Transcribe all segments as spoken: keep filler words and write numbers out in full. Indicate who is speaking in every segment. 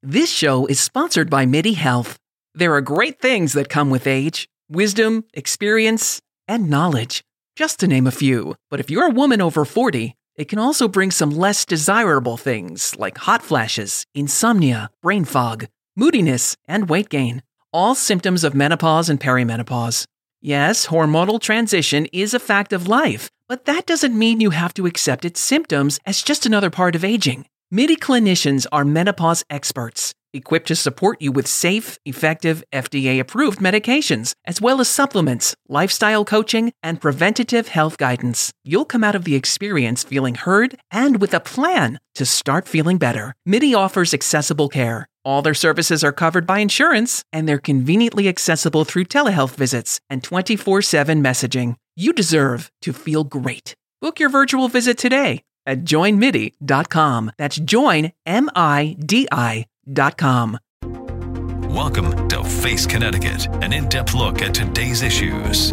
Speaker 1: This show is sponsored by MIDI Health. There are great things that come with age: wisdom, experience, and knowledge, just to name a few. But if you're a woman over forty, it can also bring some less desirable things like hot flashes, insomnia, brain fog, moodiness, and weight gain, all symptoms of menopause and perimenopause. Yes, hormonal transition is a fact of life, but that doesn't mean you have to accept its symptoms as just another part of aging. MIDI clinicians are menopause experts, equipped to support you with safe, effective, F D A-approved medications, as well as supplements, lifestyle coaching, and preventative health guidance. You'll come out of the experience feeling heard and with a plan to start feeling better. MIDI offers accessible care. All their services are covered by insurance, and they're conveniently accessible through telehealth visits and twenty-four seven messaging. You deserve to feel great. Book your virtual visit today at join midi dot com. That's join, M I D I dot com.
Speaker 2: Welcome to Face Connecticut, an in-depth look at today's issues.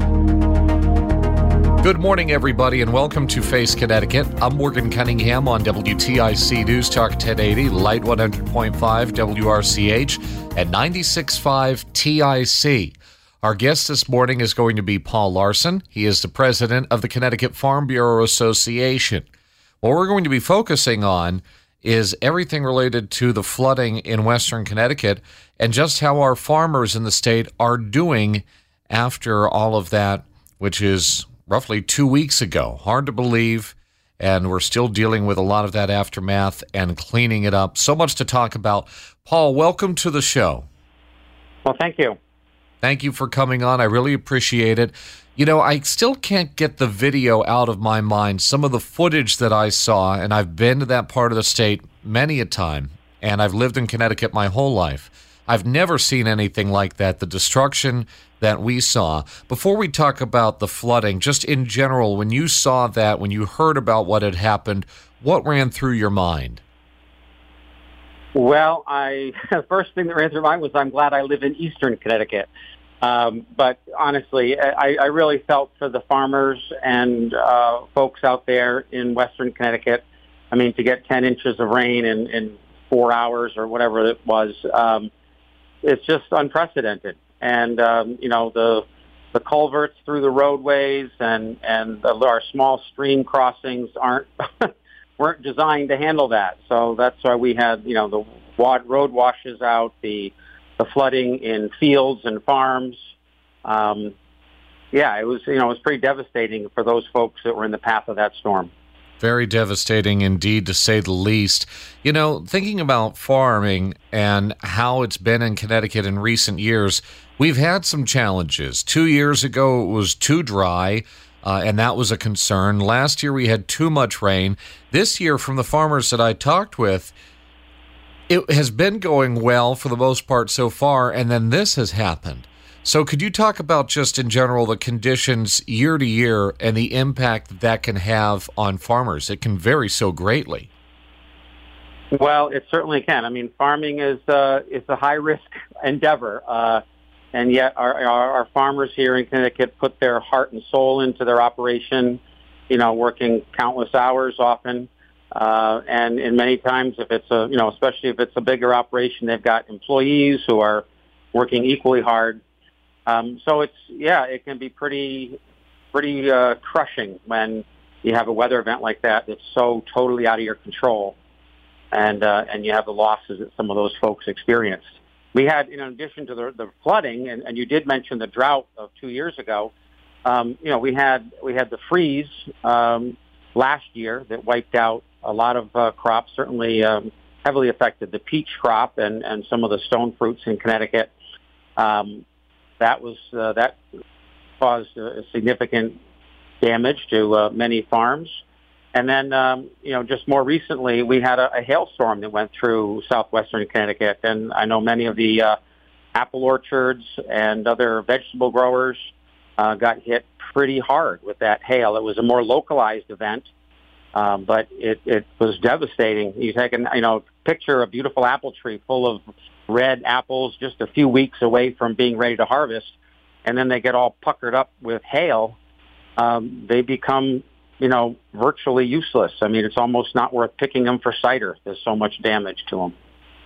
Speaker 3: Good morning, everybody, and welcome to Face Connecticut. I'm Morgan Cunningham on W T I C News Talk ten eighty, Light one hundred point five W R C H, and ninety-six point five T I C. Our guest this morning is going to be Paul Larson. He is the president of the Connecticut Farm Bureau Association. What we're going to be focusing on is everything related to the flooding in Western Connecticut and just how our farmers in the state are doing after all of that, which is roughly two weeks ago. Hard to believe, and we're still dealing with a lot of that aftermath and cleaning it up. So much to talk about. Paul, welcome to the show.
Speaker 4: Well, thank you.
Speaker 3: Thank you for coming on. I really appreciate it. You know, I still can't get the video out of my mind. Some of the footage that I saw, and I've been to that part of the state many a time, and I've lived in Connecticut my whole life. I've never seen anything like that, the destruction that we saw. Before we talk about the flooding, just in general, when you saw that, when you heard about what had happened, what ran through your mind?
Speaker 4: Well, I the first thing that ran through my mind was I'm glad I live in Eastern Connecticut. Um, but honestly, I, I really felt for the farmers and uh, folks out there in Western Connecticut. I mean, to get ten inches of rain in, in four hours or whatever it was, um, it's just unprecedented. And, um, you know, the the culverts through the roadways and, and the, our small stream crossings aren't weren't designed to handle that. So that's why we had, you know, the wad, road washes out, the the flooding in fields and farms. Um, yeah, it was, you know, it was pretty devastating for those folks that were in the path of that storm.
Speaker 3: Very devastating indeed, to say the least. You know, thinking about farming and how it's been in Connecticut in recent years, we've had some challenges. Two years ago, it was too dry, uh, and that was a concern. Last year, we had too much rain. This year, from the farmers that I talked with, it has been going well for the most part so far, and then this has happened. So could you talk about just in general the conditions year to year and the impact that, that can have on farmers? It can vary so greatly.
Speaker 4: Well, it certainly can. I mean, farming is uh, is a high-risk endeavor, uh, and yet our, our, our farmers here in Connecticut put their heart and soul into their operation, you know, working countless hours often. Uh, and, and many times if it's a, you know, especially if it's a bigger operation, they've got employees who are working equally hard. Um, so it's, yeah, it can be pretty, pretty uh, crushing when you have a weather event like that that's so totally out of your control, and uh, and you have the losses that some of those folks experienced. We had, in addition to the, the flooding, and, and you did mention the drought of two years ago, um, you know, we had we had the freeze um, last year that wiped out a lot of uh, crops, certainly um, heavily affected the peach crop and, and some of the stone fruits in Connecticut. Um, that was uh, that caused uh, significant damage to uh, many farms. And then, um, you know, just more recently, we had a, a hailstorm that went through southwestern Connecticut. And I know many of the uh, apple orchards and other vegetable growers uh, got hit pretty hard with that hail. It was a more localized event. Um, but it, it was devastating. You take a, you know, picture a beautiful apple tree full of red apples just a few weeks away from being ready to harvest, and then they get all puckered up with hail. Um, they become, you know, virtually useless. I mean, it's almost not worth picking them for cider. There's so much damage to them.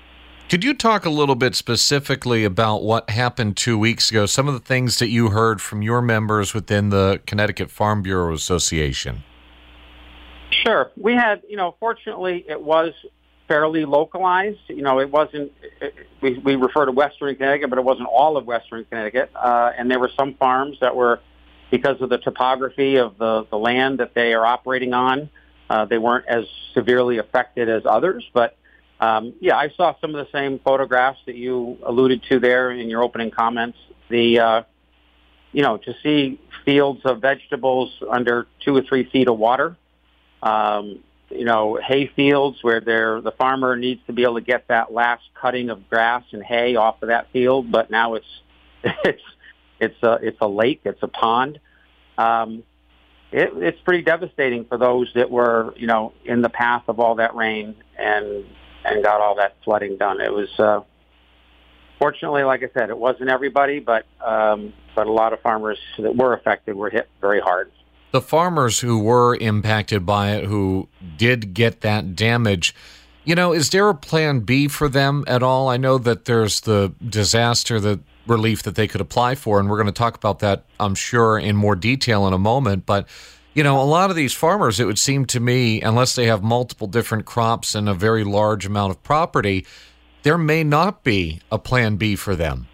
Speaker 3: Could you talk a little bit specifically about what happened two weeks ago, some of the things that you heard from your members within the Connecticut Farm Bureau Association?
Speaker 4: Sure. We had, you know, fortunately it was fairly localized. You know, it wasn't, it, we, we refer to Western Connecticut, but it wasn't all of Western Connecticut. Uh, and there were some farms that were, because of the topography of the, the land that they are operating on, uh, they weren't as severely affected as others. But, um, yeah, I saw some of the same photographs that you alluded to there in your opening comments. The, uh, you know, to see fields of vegetables under two or three feet of water, um, you know, hay fields where they're, the farmer needs to be able to get that last cutting of grass and hay off of that field, but now it's it's it's a it's a lake, it's a pond. Um, it, it's pretty devastating for those that were, you know, in the path of all that rain and and got all that flooding done. It was uh, fortunately, like I said, it wasn't everybody, but um, but a lot of farmers that were affected were hit very hard.
Speaker 3: The farmers who were impacted by it, who did get that damage, you know, is there a plan B for them at all? I know that there's the disaster, the relief that they could apply for, and we're going to talk about that, I'm sure, in more detail in a moment. But, you know, a lot of these farmers, it would seem to me, unless they have multiple different crops and a very large amount of property, there may not be a plan B for them.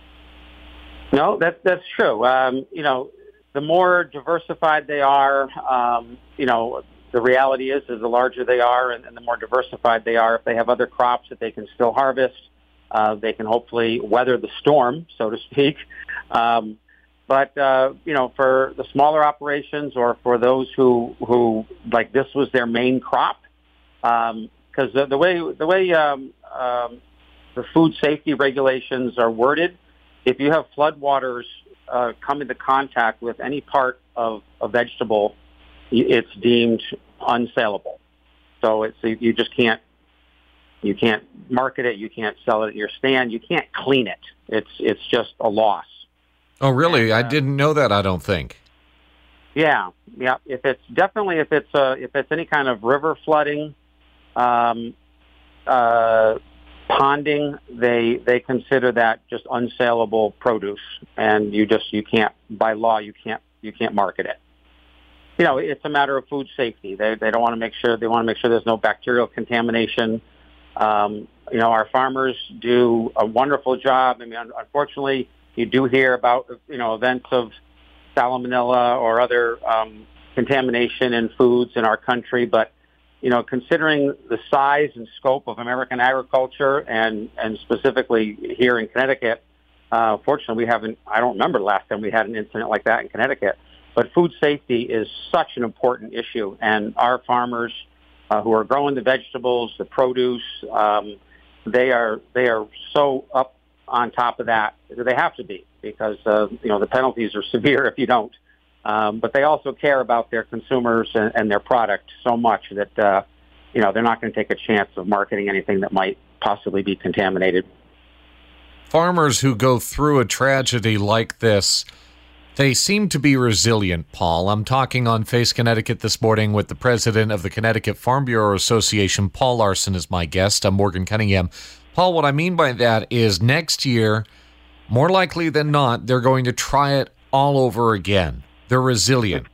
Speaker 4: No, that, that's true. Um, you know, the more diversified they are, um, you know, the reality is, is the larger they are and, and the more diversified they are. If they have other crops that they can still harvest, uh, they can hopefully weather the storm, so to speak. Um, but, uh, you know, for the smaller operations or for those who, who like this was their main crop, because um, the, the way, the way um, um, the food safety regulations are worded, if you have floodwaters Uh, come into contact with any part of a vegetable, it's deemed unsaleable. So it's you just can't you can't market it, you can't sell it at your stand, you can't clean it. It's it's just a loss.
Speaker 3: Oh, really?
Speaker 4: And, uh,
Speaker 3: I didn't know that. I don't think.
Speaker 4: Yeah, yeah. If it's definitely if it's uh, if it's any kind of river flooding, um, uh, ponding, they they consider that just unsaleable produce, and you just you can't by law you can't you can't market it. You know, it's a matter of food safety. They they don't want to make sure they want to make sure there's no bacterial contamination. Um, you know, our farmers do a wonderful job. I mean, unfortunately, you do hear about you know events of salmonella or other um, contamination in foods in our country, but you know, considering the size and scope of American agriculture and, and specifically here in Connecticut, uh, fortunately we haven't, I don't remember the last time we had an incident like that in Connecticut, but food safety is such an important issue. And our farmers uh, who are growing the vegetables, the produce, um, they are, they are so up on top of that. They have to be because, uh, you know, the penalties are severe if you don't. Um, but they also care about their consumers and, and their product so much that, uh, you know, they're not going to take a chance of marketing anything that might possibly be contaminated.
Speaker 3: Farmers who go through a tragedy like this, they seem to be resilient, Paul. I'm talking on Face Connecticut this morning with the president of the Connecticut Farm Bureau Association. Paul Larson is my guest. I'm Morgan Cunningham. Paul, what I mean by that is next year, more likely than not, they're going to try it all over again. They're resilient.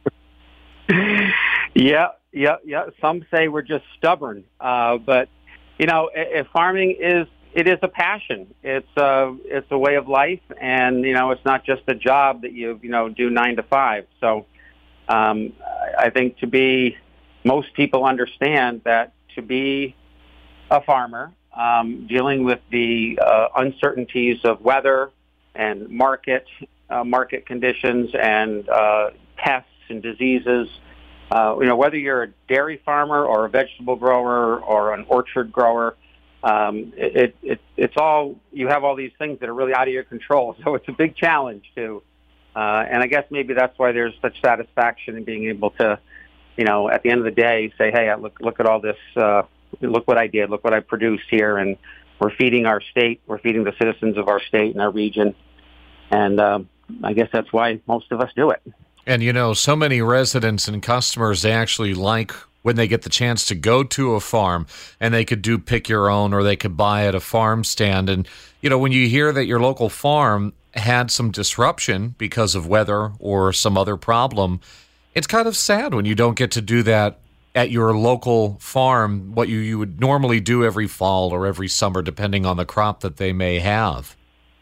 Speaker 4: yeah, yeah, yeah. Some say we're just stubborn, uh, but you know, if farming is it is a passion. It's a it's a way of life, and you know, it's not just a job that you you know do nine to five. So, um, I think to be most people understand that to be a farmer, um, dealing with the uh, uncertainties of weather and market. Uh, market conditions and uh, pests and diseases. Uh, you know, whether you're a dairy farmer or a vegetable grower or an orchard grower, um, it, it, it's all, you have all these things that are really out of your control. So it's a big challenge too. Uh, and I guess maybe that's why there's such satisfaction in being able to, you know, at the end of the day, say, hey, look, look at all this, uh, look what I did, look what I produced here. And we're feeding our state, we're feeding the citizens of our state and our region. And, um, I guess that's why most of us do it.
Speaker 3: And, you know, so many residents and customers, they actually like when they get the chance to go to a farm and they could do pick your own or they could buy at a farm stand. And, you know, when you hear that your local farm had some disruption because of weather or some other problem, it's kind of sad when you don't get to do that at your local farm, what you, you would normally do every fall or every summer, depending on the crop that they may have.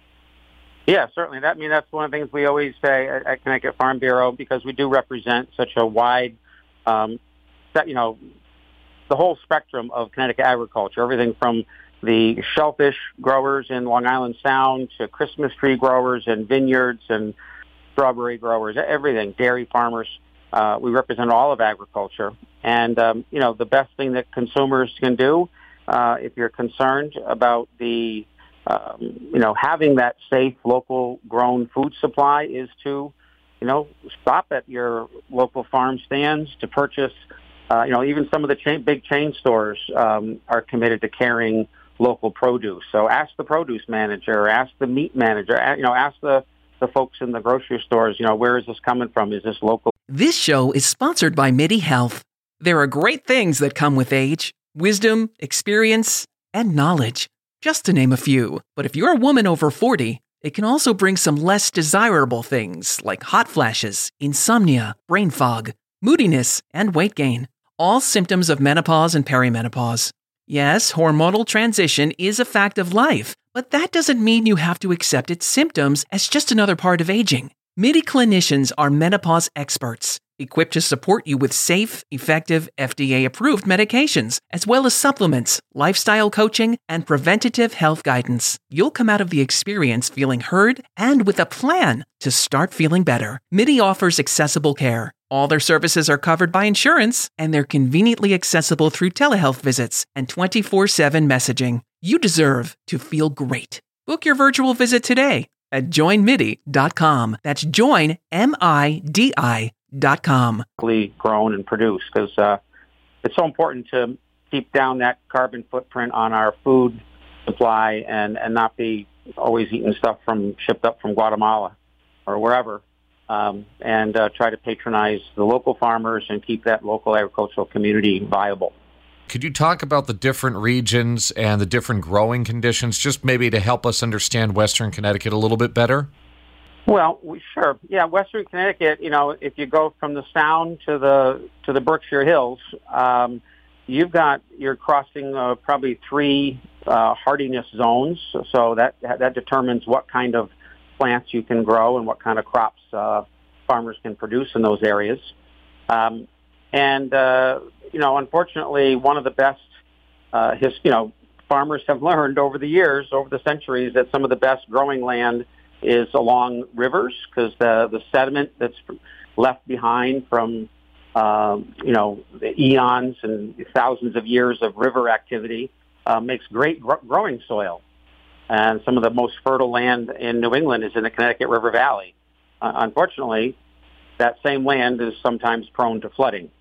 Speaker 4: Yeah, certainly. That, I mean, that's one of the things we always say at, at Connecticut Farm Bureau, because we do represent such a wide, um, set, you know, the whole spectrum of Connecticut agriculture, everything from the shellfish growers in Long Island Sound to Christmas tree growers and vineyards and strawberry growers, everything, dairy farmers. Uh, we represent all of agriculture. And, um, you know, the best thing that consumers can do, uh, if you're concerned about the Um, you know, having that safe, local grown food supply is to, you know, stop at your local farm stands to purchase, uh, you know, even some of the chain, big chain stores um, are committed to carrying local produce. So ask the produce manager, ask the meat manager, you know, ask the, the folks in the grocery stores, you know, where is this coming from? Is this local?
Speaker 1: This show is sponsored by MIDI Health. There are great things that come with age, wisdom, experience, and knowledge, just to name a few. But if you're a woman over forty, it can also bring some less desirable things like hot flashes, insomnia, brain fog, moodiness, and weight gain, all symptoms of menopause and perimenopause. Yes, hormonal transition is a fact of life, but that doesn't mean you have to accept its symptoms as just another part of aging. MIDI clinicians are menopause experts, equipped to support you with safe, effective, F D A-approved medications, as well as supplements, lifestyle coaching, and preventative health guidance. You'll come out of the experience feeling heard and with a plan to start feeling better. MIDI offers accessible care. All their services are covered by insurance, and they're conveniently accessible through telehealth visits and twenty-four seven messaging. You deserve to feel great. Book your virtual visit today at join midi dot com. That's join, M I D I dot com.
Speaker 4: Grown and produced, because uh, it's so important to keep down that carbon footprint on our food supply and, and not be always eating stuff from shipped up from Guatemala or wherever, um, and uh, try to patronize the local farmers and keep that local agricultural community viable.
Speaker 3: Could you talk about the different regions and the different growing conditions, just maybe to help us understand Western Connecticut a little bit better?
Speaker 4: Well, we, sure. Yeah, Western Connecticut, you know, if you go from the Sound to the to the Berkshire Hills, um, you've got, you're crossing uh, probably three uh, hardiness zones. So that that determines what kind of plants you can grow and what kind of crops uh, farmers can produce in those areas. Um, and, uh, you know, unfortunately, one of the best, uh, his, you know, farmers have learned over the years, over the centuries, that some of the best growing land is along rivers, because the, the sediment that's left behind from, um, you know, the eons and thousands of years of river activity uh, makes great gr- growing soil. And some of the most fertile land in New England is in the Connecticut River Valley. Uh, unfortunately, that same land is sometimes prone to flooding.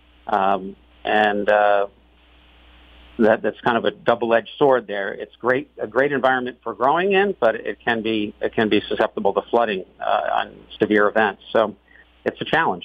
Speaker 4: Um, and uh, that, that's kind of a double-edged sword there. It's great, a great environment for growing in, but it can be it can be susceptible to flooding uh, on severe events. So it's a challenge.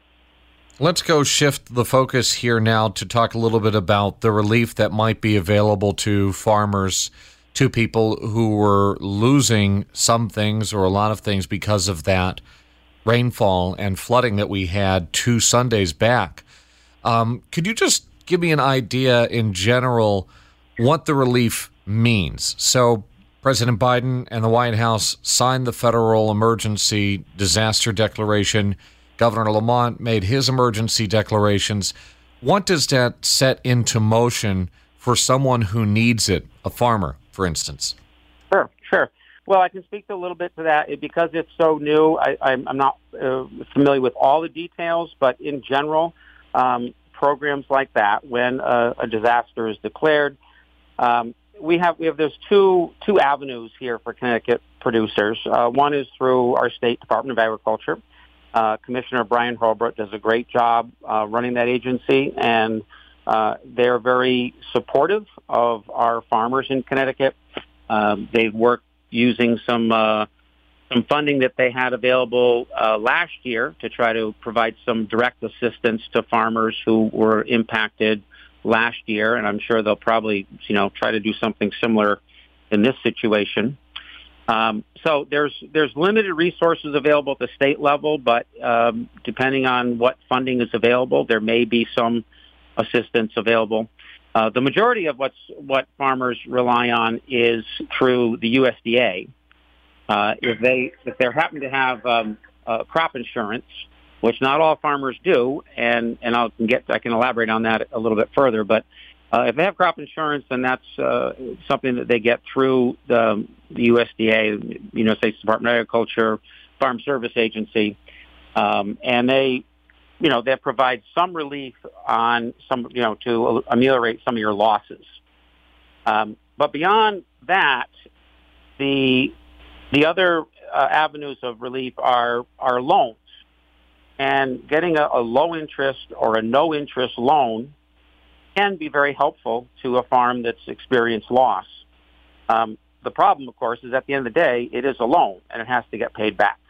Speaker 3: Let's go shift the focus here now to talk a little bit about the relief that might be available to farmers, to people who were losing some things or a lot of things because of that rainfall and flooding that we had two Sundays back. Um, could you just give me an idea in general what the relief means? So President Biden and the White House signed the federal emergency disaster declaration. Governor Lamont made his emergency declarations. What does that set into motion for someone who needs it, a farmer, for instance?
Speaker 4: Sure, sure. Well, I can speak a little bit to that. It, because it's so new, I, I'm, I'm not uh, familiar with all the details, but in general, um, programs like that, when a, a disaster is declared, um, we have we have there's two two avenues here for Connecticut producers. Uh, one is through our state Department of Agriculture. Uh, Commissioner Brian Hurlbut does a great job uh, running that agency, and uh, they're very supportive of our farmers in Connecticut. Um, they work using some uh, some funding that they had available uh, last year to try to provide some direct assistance to farmers who were impacted last year, and I'm sure they'll probably, you know, try to do something similar in this situation. Um, so there's there's limited resources available at the state level, but um, depending on what funding is available, there may be some assistance available. Uh, the majority of what's what farmers rely on is through the U S D A. Uh, if they if they happen to have um, uh, crop insurance, which not all farmers do, and and I'll get I can elaborate on that a little bit further. But uh, if they have crop insurance, then that's uh, something that they get through the, the U S D A, United States Department of Agriculture, Farm Service Agency, um, and they, you know, they provide some relief on some, you know, to ameliorate some of your losses. Um, but beyond that, the The other uh, avenues of relief are, are loans. And getting a, a low interest or a no interest loan can be very helpful to a farm that's experienced loss. Um, the problem, of course, is at the end of the day, it is a loan and it has to get paid back.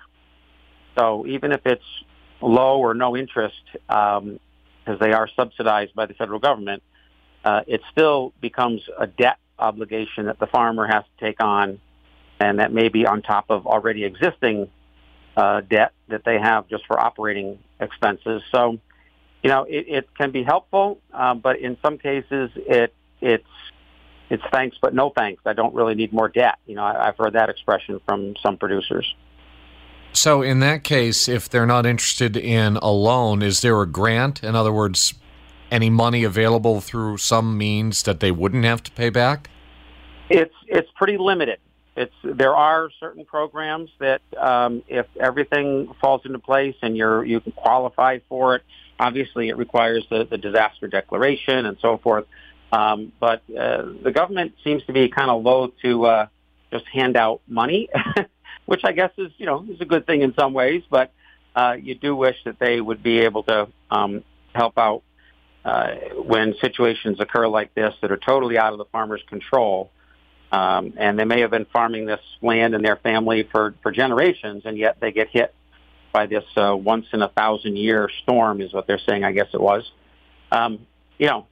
Speaker 4: So even if it's low or no interest, um, because they are subsidized by the federal government, uh, it still becomes a debt obligation that the farmer has to take on, and that may be on top of already existing uh, debt that they have just for operating expenses. So, you know, it, it can be helpful, uh, but in some cases, it it's it's thanks but no thanks. I don't really need more debt. You know, I, I've heard that expression from some producers.
Speaker 3: So in that case, if they're not interested in a loan, is there a grant? In other words, any money available through some means that they wouldn't have to pay back?
Speaker 4: It's it's pretty limited. It's there are certain programs that um, if everything falls into place and you're you can qualify for it, obviously it requires the, the disaster declaration and so forth. Um, but uh, the government seems to be kind of loath to uh, just hand out money, which I guess is you know is a good thing in some ways. But uh, you do wish that they would be able to um, help out uh, when situations occur like this that are totally out of the farmer's control. Um, and they may have been farming this land in their family for, for generations, and yet they get hit by this uh, once-in-a-thousand-year storm, is what they're saying, I guess it was. Um, you know,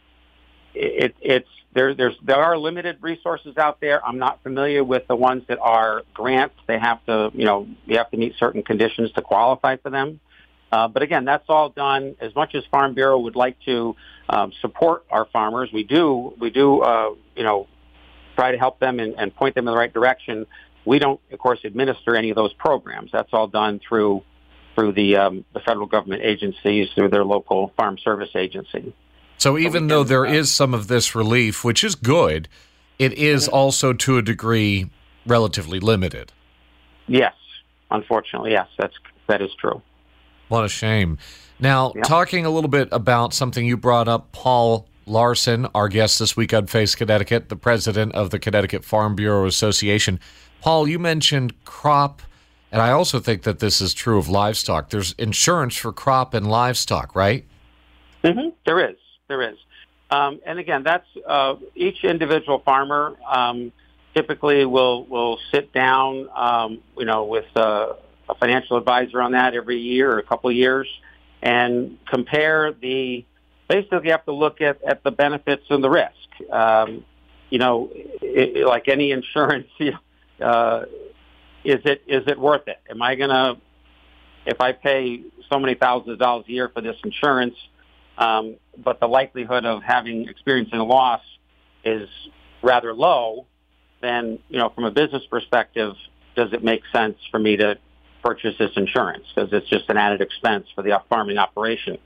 Speaker 4: it, it's there. There's there are limited resources out there. I'm not familiar with the ones that are grants. They have to, you know, you have to meet certain conditions to qualify for them. Uh, but again, that's all done. As much as Farm Bureau would like to um, support our farmers, we do. We do, uh, you know. try to help them and, and point them in the right direction. We don't, of course, administer any of those programs. That's all done through through the um, the federal government agencies, through their local farm service agency.
Speaker 3: So even
Speaker 4: so
Speaker 3: though
Speaker 4: can,
Speaker 3: there
Speaker 4: uh,
Speaker 3: is some of this relief, which is good, it is also to a degree relatively limited.
Speaker 4: Yes, unfortunately, yes, that's that is true.
Speaker 3: What a shame. Now,
Speaker 4: yeah.
Speaker 3: talking a little bit about something you brought up, Paul Larson, our guest this week on Face Connecticut, the president of the Connecticut Farm Bureau Association. Paul, you mentioned crop, and I also think that this is true of livestock. There's insurance for crop and livestock, right?
Speaker 4: Mm-hmm. There is. There is. Um, and again, that's uh, each individual farmer um, typically will will sit down, um, you know, with uh, a financial advisor on that every year or a couple of years and compare the Basically, you have to look at, at the benefits and the risk. Um, you know, it, it, like any insurance, uh, is it is it worth it? Am I going to, if I pay so many thousands of dollars a year for this insurance, um, but the likelihood of having experiencing a loss is rather low, then, you know, from a business perspective, does it make sense for me to purchase this insurance? Because it's just an added expense for the farming operation.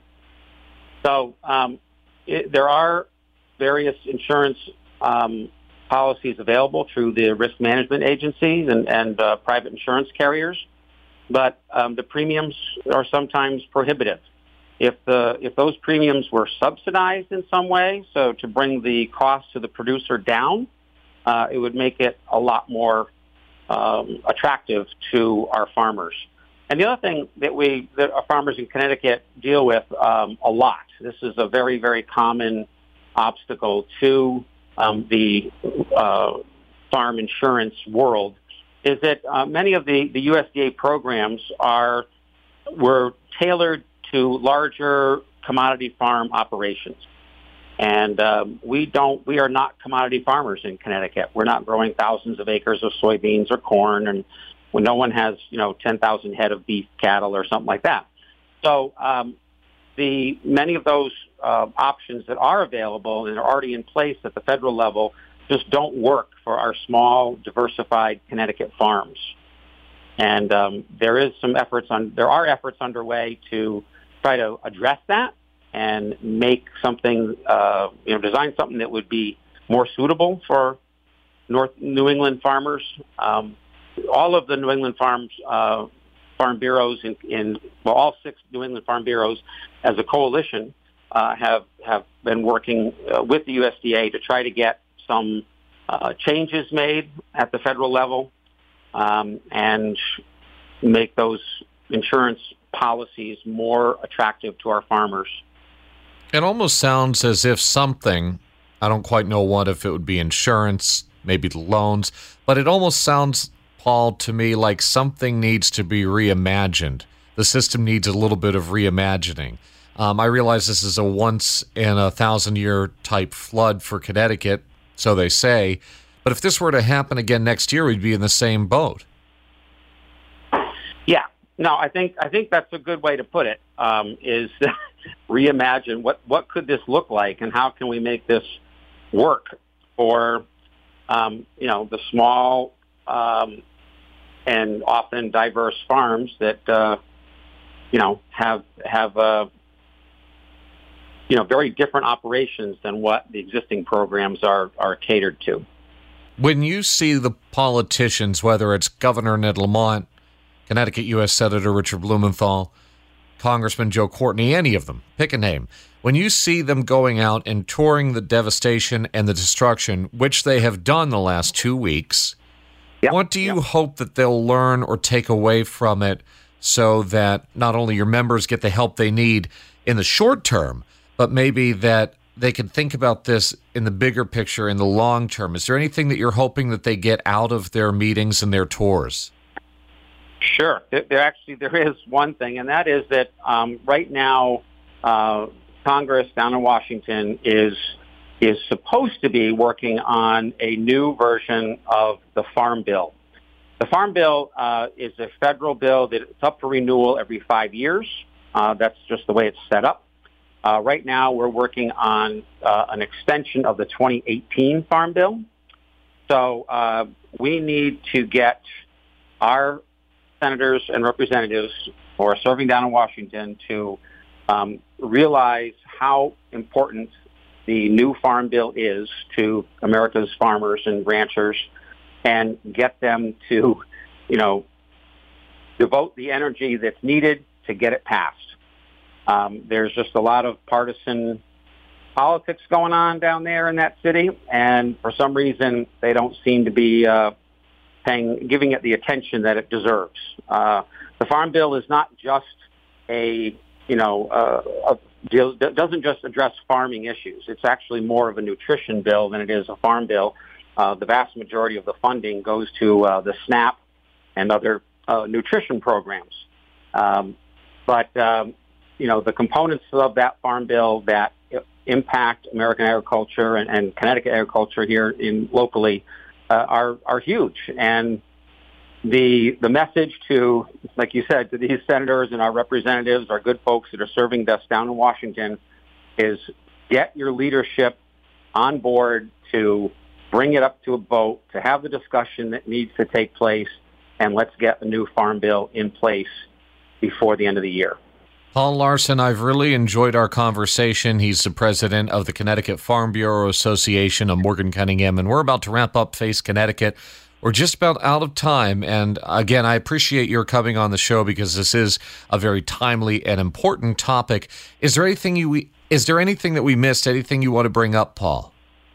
Speaker 4: So um, it, there are various insurance um, policies available through the risk management agencies and, and uh, private insurance carriers, but um, the premiums are sometimes prohibitive. If the if those premiums were subsidized in some way, so to bring the cost to the producer down, uh, it would make it a lot more um, attractive to our farmers. And the other thing that we, that our farmers in Connecticut deal with um, a lot, this is a very, very common obstacle to um, the uh, farm insurance world, is that uh, many of the, the U S D A programs are were tailored to larger commodity farm operations. And um, we don't, we are not commodity farmers in Connecticut. We're not growing thousands of acres of soybeans or corn, and when no one has, you know, ten thousand head of beef cattle or something like that. So um, the many of those uh, options that are available and are already in place at the federal level just don't work for our small, diversified Connecticut farms. And um, there is some efforts on, there are efforts underway to try to address that and make something, uh, you know, design something that would be more suitable for North New England farmers. Um, all of the New England farms, uh, farm bureaus in, in, well, all six New England farm bureaus as a coalition uh, have, have been working uh, with the U S D A to try to get some uh, changes made at the federal level um, and make those insurance policies more attractive to our farmers.
Speaker 3: It almost sounds as if something, I don't quite know what, if it would be insurance, maybe the loans, but it almost sounds, Paul, to me like something needs to be reimagined. The system needs a little bit of reimagining. Um, I realize this is a once-in-a-thousand-year type flood for Connecticut, so they say, but if this were to happen again next year, we'd be in the same boat.
Speaker 4: Yeah. No, I think I think that's a good way to put it, um, is reimagine what, what could this look like and how can we make this work for, um, you know, the small um, and often diverse farms that, uh, you know, have, have uh, you know, very different operations than what the existing programs are, are catered to.
Speaker 3: When you see the politicians, whether it's Governor Ned Lamont, Connecticut U S Senator Richard Blumenthal, Congressman Joe Courtney, any of them, pick a name. When you see them going out and touring the devastation and the destruction, which they have done the last two weeks, yep. what do you yep. hope that they'll learn or take away from it so that not only your members get the help they need in the short term, but maybe that they can think about this in the bigger picture, in the long term? Is there anything that you're hoping that they get out of their meetings and their tours?
Speaker 4: Sure. There actually there is one thing, and that is that um, right now uh, Congress down in Washington is is supposed to be working on a new version of the Farm Bill. The Farm Bill uh, is a federal bill that it's up for renewal every five years. Uh, that's just the way it's set up. Uh, right now, we're working on uh, an extension of the twenty eighteen Farm Bill. So uh, we need to get our senators and representatives who are serving down in Washington to um, realize how important the new Farm Bill is to America's farmers and ranchers, and get them to, you know, devote the energy that's needed to get it passed. Um, there's just a lot of partisan politics going on down there in that city, and for some reason they don't seem to be uh, paying, giving it the attention that it deserves. Uh, the Farm Bill is not just a, you know, uh, a deal, doesn't just address farming issues. It's actually more of a nutrition bill than it is a farm bill. Uh, the vast majority of the funding goes to uh, the SNAP and other uh, nutrition programs. Um, but um, you know, the components of that Farm Bill that impact American agriculture and, and Connecticut agriculture here in locally uh, are are huge. And the the message to, like you said, to these senators and our representatives, our good folks that are serving us down in Washington, is get your leadership on board to bring it up to a vote, to have the discussion that needs to take place, and let's get the new Farm Bill in place before the end of the year.
Speaker 3: Paul Larson, I've really enjoyed our conversation. He's the president of the Connecticut Farm Bureau Association of Morgan Cunningham, and we're about to wrap up Face Connecticut. We're just about out of time, and again, I appreciate your coming on the show because this is a very timely and important topic. Is there anything you is there anything that we missed? Anything you want to bring up, Paul?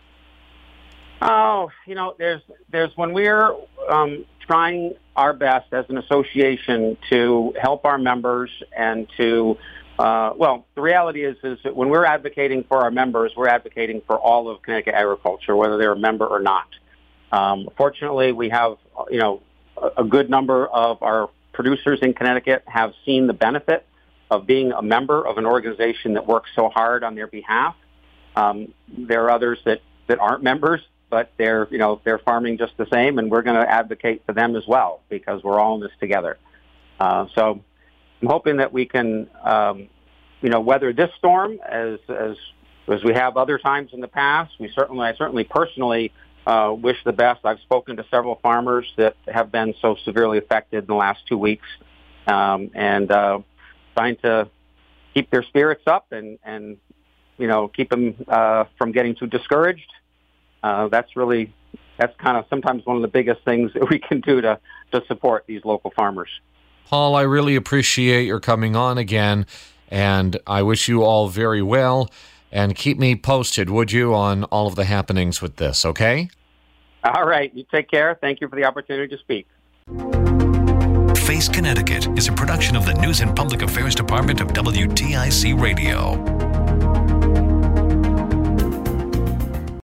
Speaker 4: Oh, you know, there's there's when we're um, trying our best as an association to help our members and to, uh, well, the reality is is that when we're advocating for our members, we're advocating for all of Connecticut agriculture, whether they're a member or not. Um, fortunately, we have, you know, a good number of our producers in Connecticut have seen the benefit of being a member of an organization that works so hard on their behalf. Um, there are others that, that aren't members, but they're, you know, they're farming just the same, and we're going to advocate for them as well because we're all in this together. Uh, so I'm hoping that we can, um, you know, weather this storm as as as we have other times in the past. We certainly, I certainly personally uh, wish the best. I've spoken to several farmers that have been so severely affected in the last two weeks, um, and uh, trying to keep their spirits up and, and you know, keep them uh, from getting too discouraged. Uh, that's really, that's kind of sometimes one of the biggest things that we can do to, to support these local farmers.
Speaker 3: Paul, I really appreciate your coming on again, and I wish you all very well. And keep me posted, would you, on all of the happenings with this, okay?
Speaker 4: All right. You take care. Thank you for the opportunity to speak.
Speaker 2: Face Connecticut is a production of the News and Public Affairs Department of W T I C Radio.